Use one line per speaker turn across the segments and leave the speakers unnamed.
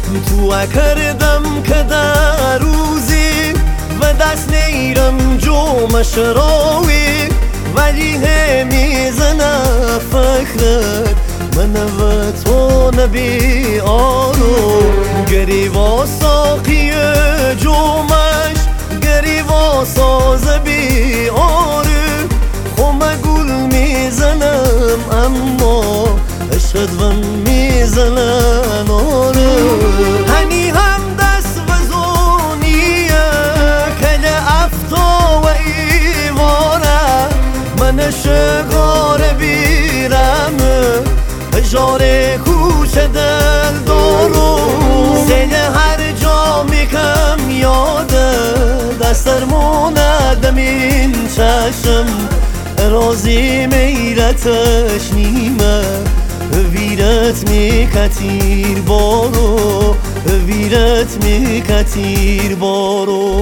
تو کردم که در روزی و دست نیرم جومش راوی ولی همیزنه فکرت من و تو نبی آرو گریوا ساقی جومش گریوا ساز بی آرو خم گل میزنم اما عشقت ون میزنن آرو هنی هم دست وزونیه کل افتا و ایواره من شگار بیرم هجار کوچه دل دارو سیل هر جا میکم یاده دستر موندم این چشم رازی میرتش نیمه ویرت میکتیر بارو ویرت میکتیر بارو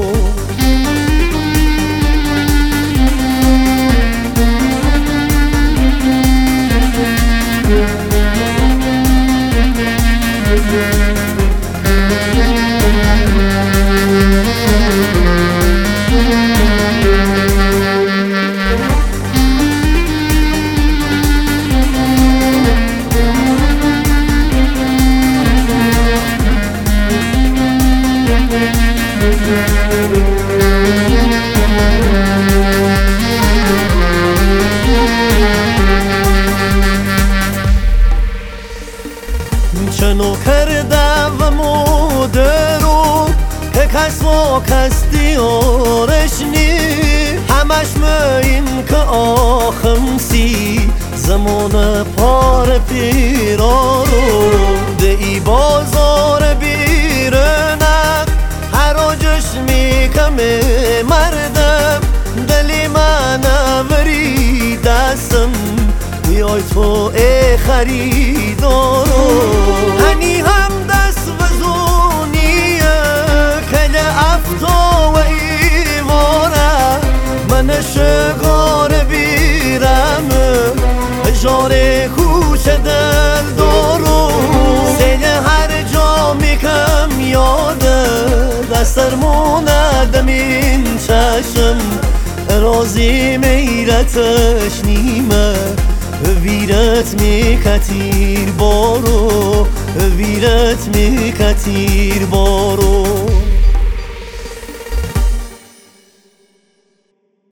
چنو کرده و مدرو که کس و کس دیارش نی همش این که آخمسی زمان پار پیرارو دی بازار بیرنک هر آجش میکمه مردم دلی من وری دستم بیای تو ای خریدارو هنی هم دست وزونیه کل افتا و ایواره من شگار بیرم هجار کوچه دل دارو سیل هر جا میکم یاده دستر موندم این چشم رازی میرتش نیمه ویرت میکتیر بارو ویرت میکتیر بارو